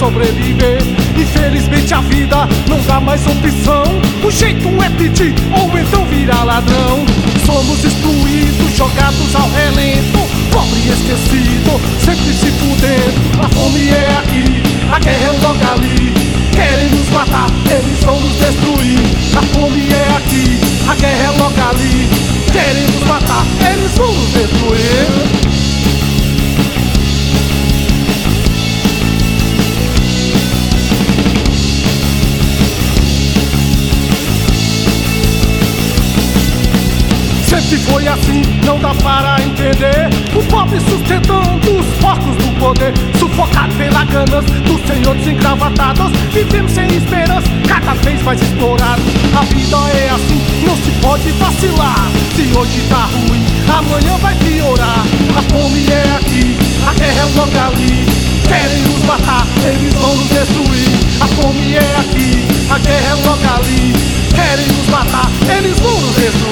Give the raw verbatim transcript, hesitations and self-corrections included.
sobreviver. Infelizmente a vida não dá mais opção. O jeito é pedir ou então virar ladrão. Somos excluídos, jogados ao relento, pobre e esquecido, sempre se fudendo. A fome é aqui, a guerra é logo ali. Querem nos matar, eles vão nos destruir. A fome é aqui, a guerra é logo ali. Querem nos matar, eles vão nos destruir. Sempre foi assim, não dá para entender. O pobre sustentando os porcos do poder, sufocado pela ganas dos senhores engravatados. Vivemos sem esperança, cada vez mais explorados. A vida é assim, não se pode vacilar. Se hoje tá ruim, amanhã vai piorar. A fome é aqui, a guerra é logo ali. Querem nos matar, eles vão nos destruir. A fome é aqui, a guerra é logo ali. Querem nos matar, eles vão nos destruir.